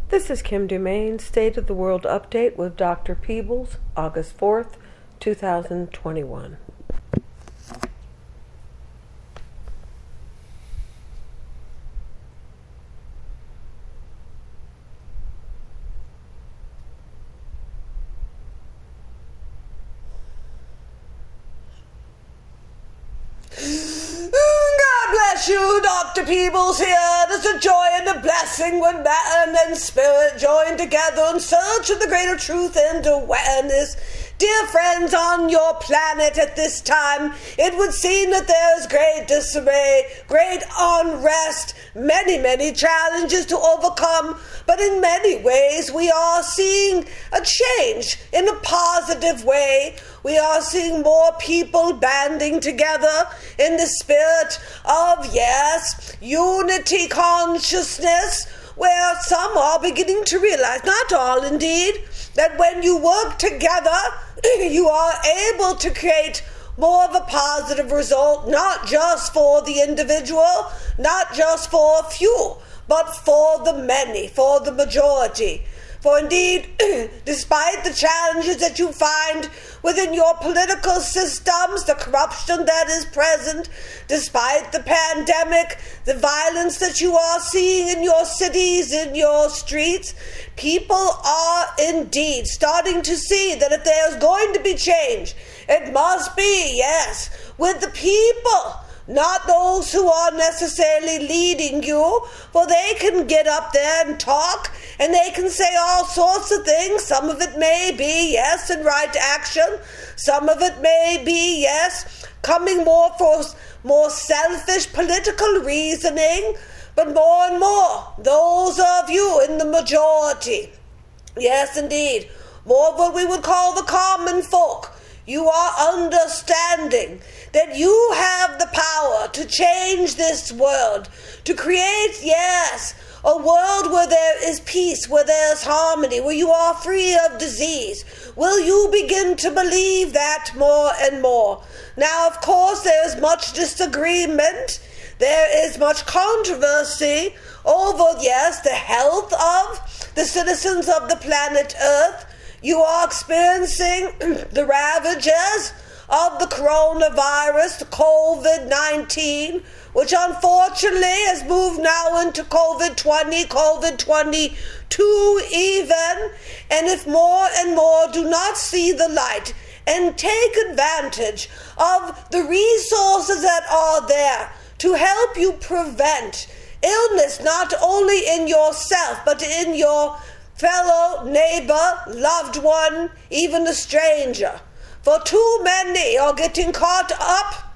This is Kim Dumaine, State of the World Update with Dr. Peebles, August 4th, 2021. You, Dr. Peebles here. There's a joy and a blessing when man and spirit join together in search of the greater truth and awareness. Dear friends on your planet at this time, it would seem that there is great disarray, great unrest, many challenges to overcome, but in many ways we are seeing a change in a positive way. We are seeing more people banding together in the spirit of, unity consciousness, where some are beginning to realize, not all indeed, that when you work together, you are able to create more of a positive result, not just for the individual, not just for a few, but for the many, for the majority. For indeed, despite the challenges that you find within your political systems, the corruption that is present, despite the pandemic, the violence that you are seeing in your cities, in your streets, people are indeed starting to see that if there's going to be change, it must be, with the people, not those who are necessarily leading you, for they can get up there and talk, and they can say all sorts of things. Some of it may be, in right action. Some of it may be, coming more for more selfish political reasoning, but more and more, those of you in the majority, yes, indeed, more of what we would call the common folk, you are understanding that you have the power to change this world, to create, a world where there is peace, where there is harmony, where you are free of disease. Will you begin to believe that more and more? Now, of course, there is much disagreement. There is much controversy over, the health of the citizens of the planet Earth. You are experiencing the ravages of the coronavirus, the COVID-19, which unfortunately has moved now into COVID-20, COVID-22 even. And if more and more do not see the light and take advantage of the resources that are there to help you prevent illness, not only in yourself, but in your fellow neighbor, loved one, even a stranger. For too many are getting caught up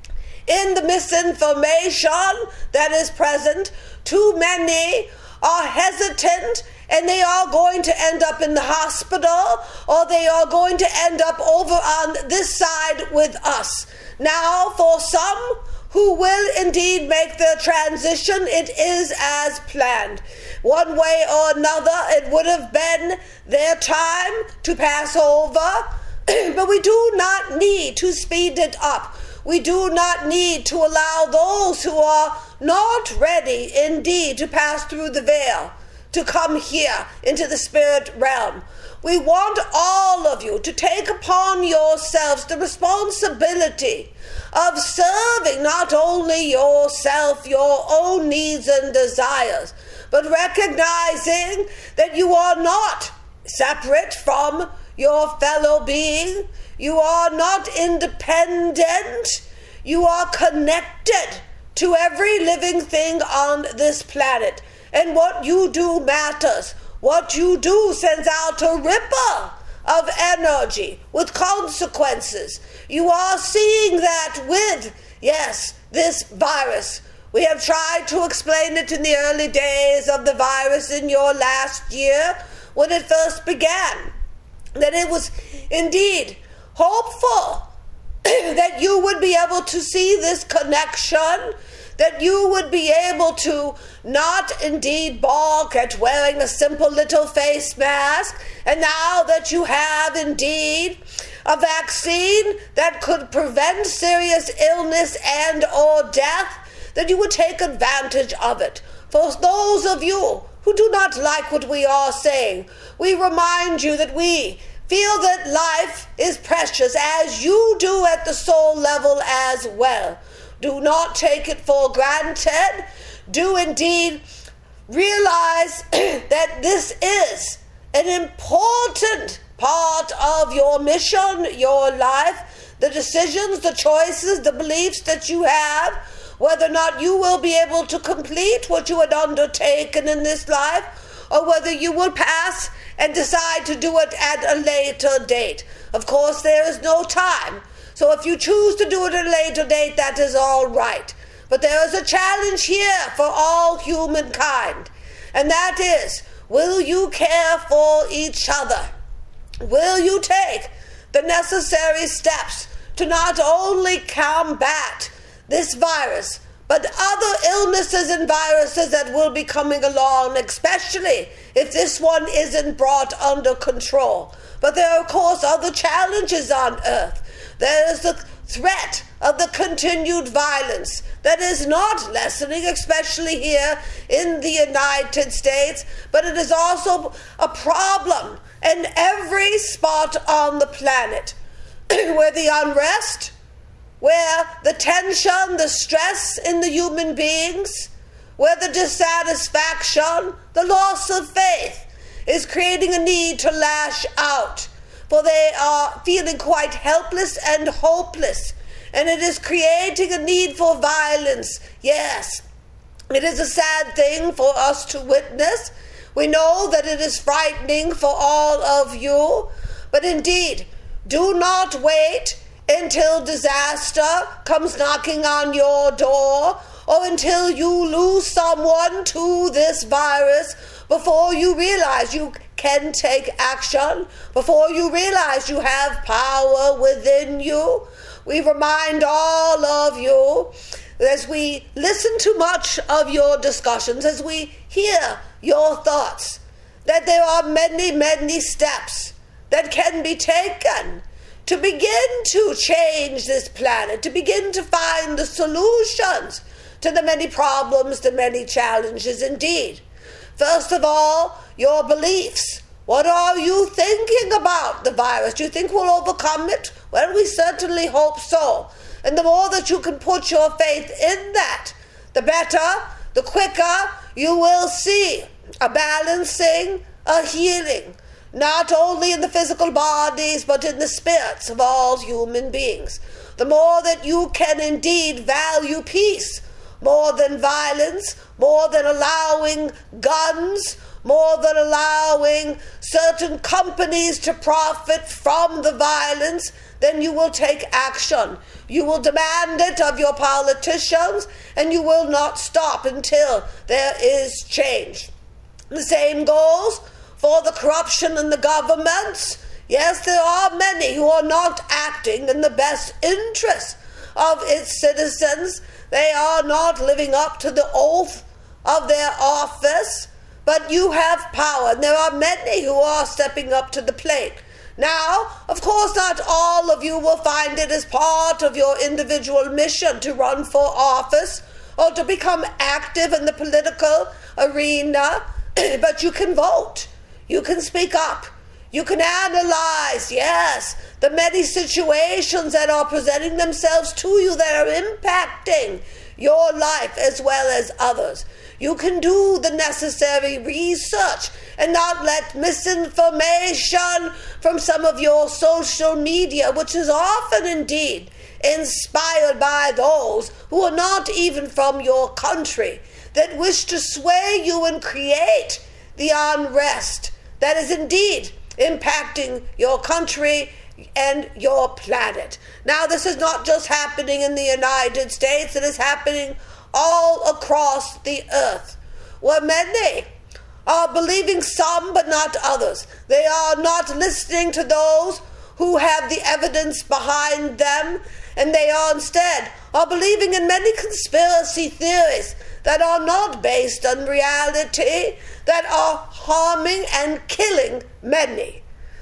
in the misinformation that is present. Too many are hesitant, and they are going to end up in the hospital, or they are going to end up over on this side with us. Now, for some who will indeed make the transition, it is as planned. One way or another, it would have been their time to pass over, but we do not need to speed it up. We do not need to allow those who are not ready indeed to pass through the veil to come here into the spirit realm. We want all of you to take upon yourselves the responsibility of serving not only yourself, your own needs and desires, but recognizing that you are not separate from your fellow being. You are not independent. You are connected to every living thing on this planet. And what you do matters. What you do sends out a ripple of energy with consequences. You are seeing that with, this virus. We have tried to explain it in the early days of the virus in your last year when it first began, that it was indeed hopeful that you would be able to see this connection, that you would be able to not indeed balk at wearing a simple little face mask, and now that you have indeed a vaccine that could prevent serious illness and or death, that you would take advantage of it. For those of you who do not like what we are saying. We remind you that we feel that life is precious, as you do at the soul level as well. Do not take it for granted. Do indeed realize that this is an important part of your mission, your life, the decisions, the choices, the beliefs that you have, whether or not you will be able to complete what you had undertaken in this life, or whether you will pass and decide to do it at a later date. Of course, there is no time. So if you choose to do it at a later date, that is all right. But there is a challenge here for all humankind, and that is, will you care for each other? Will you take the necessary steps to not only combat this virus, but other illnesses and viruses that will be coming along, especially if this one isn't brought under control? But there are, of course, other challenges on Earth. There is the threat of the continued violence that is not lessening, especially here in the United States, but it is also a problem in every spot on the planet where the unrest, where the tension, the stress in the human beings, where the dissatisfaction, the loss of faith is creating a need to lash out, for they are feeling quite helpless and hopeless, and it is creating a need for violence. Yes, it is a sad thing for us to witness. We know that it is frightening for all of you, but indeed, do not wait until disaster comes knocking on your door, or until you lose someone to this virus, before you realize you can take action, before you realize you have power within you. We remind all of you, as we listen to much of your discussions, as we hear your thoughts, that there are many, many steps that can be taken to begin to change this planet, to begin to find the solutions to the many problems, the many challenges indeed. First of all, your beliefs. What are you thinking about the virus? Do you think we'll overcome it? Well, we certainly hope so. And the more that you can put your faith in that, the better, the quicker you will see a balancing, a healing, not only in the physical bodies, but in the spirits of all human beings. The more that you can indeed value peace, more than violence, more than allowing guns, more than allowing certain companies to profit from the violence, then you will take action. You will demand it of your politicians, and you will not stop until there is change. The same goes for the corruption in the governments. Yes, there are many who are not acting in the best interest of its citizens. They are not living up to the oath of their office, but you have power, and there are many who are stepping up to the plate. Now, of course, not all of you will find it as part of your individual mission to run for office or to become active in the political arena, but you can vote. You can speak up. You can analyze, yes, the many situations that are presenting themselves to you that are impacting your life as well as others. You can do the necessary research and not let misinformation from some of your social media, which is often indeed inspired by those who are not even from your country, that wish to sway you and create the unrest that is indeed impacting your country and your planet. Now, this is not just happening in the United States, it is happening all across the earth, where many are believing some but not others. They are not listening to those who have the evidence behind them, and they are instead believing in many conspiracy theories that are not based on reality, that are harming and killing many.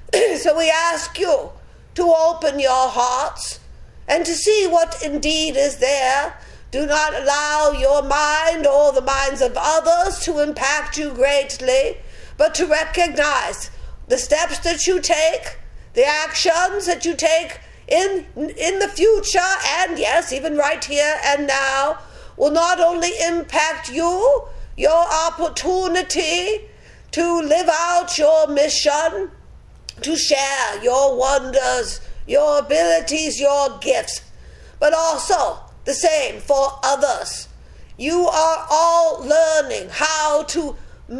So we ask you to open your hearts and to see what indeed is there, Do not allow your mind or the minds of others to impact you greatly, but to recognize the steps that you take, the actions that you take in the future, and yes, even right here and now, will not only impact you, your opportunity to live out your mission, to share your wonders, your abilities, your gifts, but also the same for others. You are all learning how to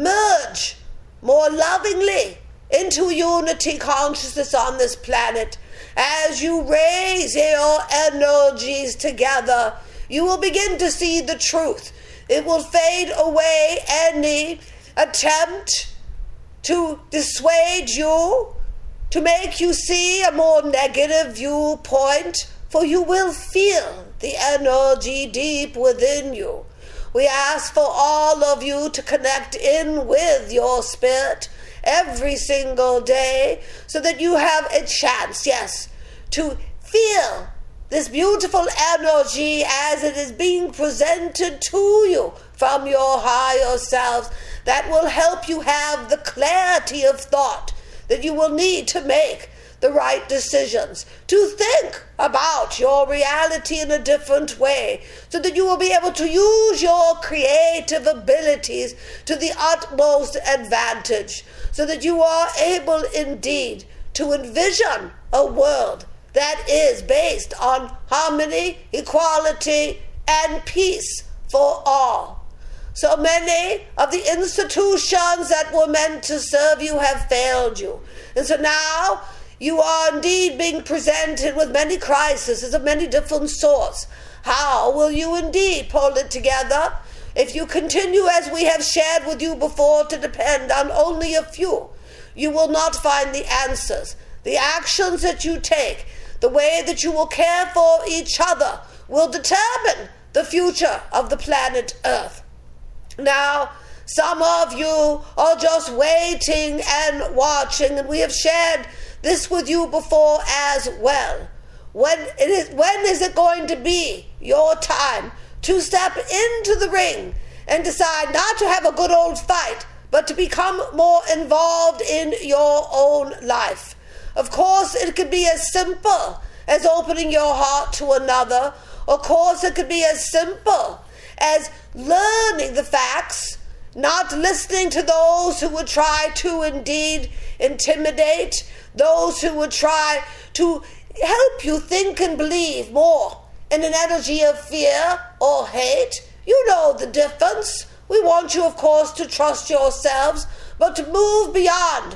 merge more lovingly into unity consciousness on this planet. As you raise your energies together, you will begin to see the truth. It will fade away any attempt to dissuade you, to make you see a more negative viewpoint, for you will feel the energy deep within you. We ask for all of you to connect in with your spirit every single day so that you have a chance, yes, to feel this beautiful energy as it is being presented to you from your higher selves, that will help you have the clarity of thought that you will need to make the right decisions, to think about your reality in a different way, so that you will be able to use your creative abilities to the utmost advantage, so that you are able indeed to envision a world that is based on harmony, equality, and peace for all. So many of the institutions that were meant to serve you have failed you. And so now you are indeed being presented with many crises of many different sorts. How will you indeed pull it together? If you continue, as we have shared with you before, to depend on only a few, you will not find the answers. The actions that you take, the way that you will care for each other, will determine the future of the planet Earth. Now, some of you are just waiting and watching, and we have shared this with you before as well. When is it going to be your time to step into the ring and decide not to have a good old fight, but to become more involved in your own life? Of course, it could be as simple as opening your heart to another. Of course, it could be as simple as learning the facts, not listening to those who would try to indeed intimidate, those who would try to help you think and believe more in an energy of fear or hate. You know the difference. We want you, of course, to trust yourselves, but to move beyond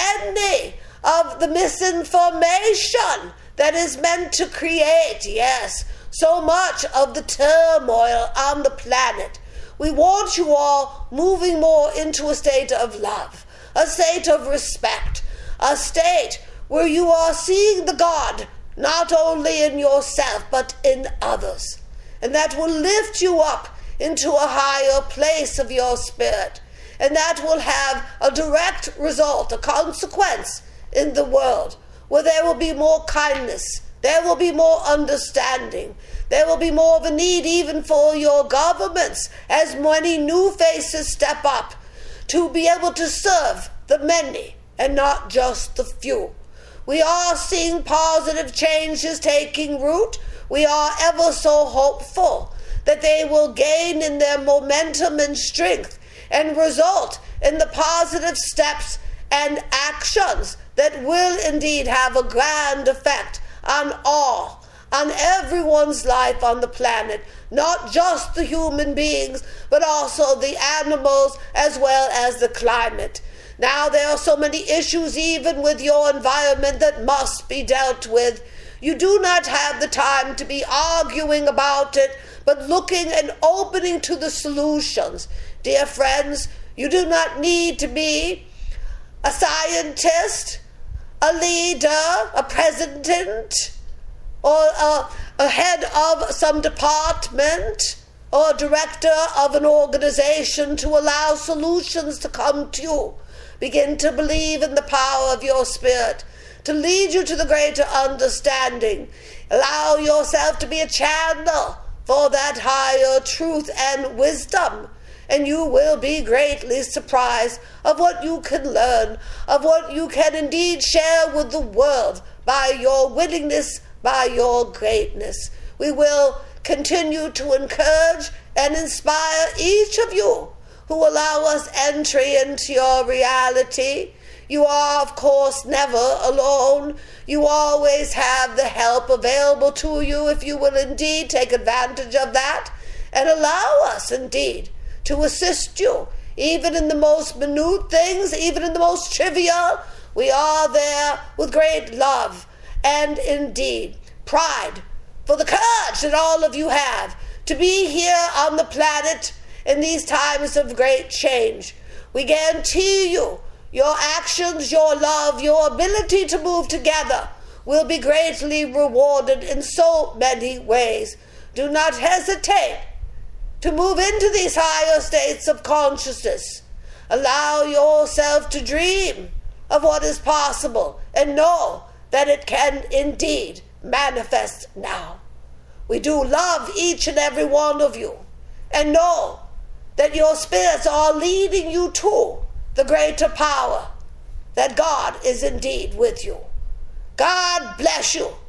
any of the misinformation that is meant to create, yes, so much of the turmoil on the planet. We want you all moving more into a state of love, a state of respect, a state where you are seeing the God not only in yourself but in others, and that will lift you up into a higher place of your spirit, and that will have a direct result, a consequence in the world, where there will be more kindness, there will be more understanding, there will be more of a need even for your governments, as many new faces step up to be able to serve the many and not just the few. We are seeing positive changes taking root. We are ever so hopeful that they will gain in their momentum and strength and result in the positive steps and actions that will indeed have a grand effect on all, on everyone's life on the planet, not just the human beings, but also the animals as well as the climate. Now there are so many issues even with your environment that must be dealt with. You do not have the time to be arguing about it, but looking and opening to the solutions. Dear friends, you do not need to be a scientist, a leader, a president, or a head of some department, or a director of an organization to allow solutions to come to you. Begin to believe in the power of your spirit, to lead you to the greater understanding. Allow yourself to be a channel for that higher truth and wisdom, and you will be greatly surprised of what you can learn, of what you can indeed share with the world by your willingness, by your greatness. We will continue to encourage and inspire each of you who allow us entry into your reality. You are, of course, never alone. You always have the help available to you if you will indeed take advantage of that and allow us indeed to assist you, even in the most minute things, even in the most trivial. We are there with great love and indeed pride for the courage that all of you have to be here on the planet in these times of great change. We guarantee you your actions, your love, your ability to move together will be greatly rewarded in so many ways. Do not hesitate to move into these higher states of consciousness. Allow yourself to dream of what is possible and know that it can indeed manifest now. We do love each and every one of you and know that your spirits are leading you to the greater power, that God is indeed with you. God bless you.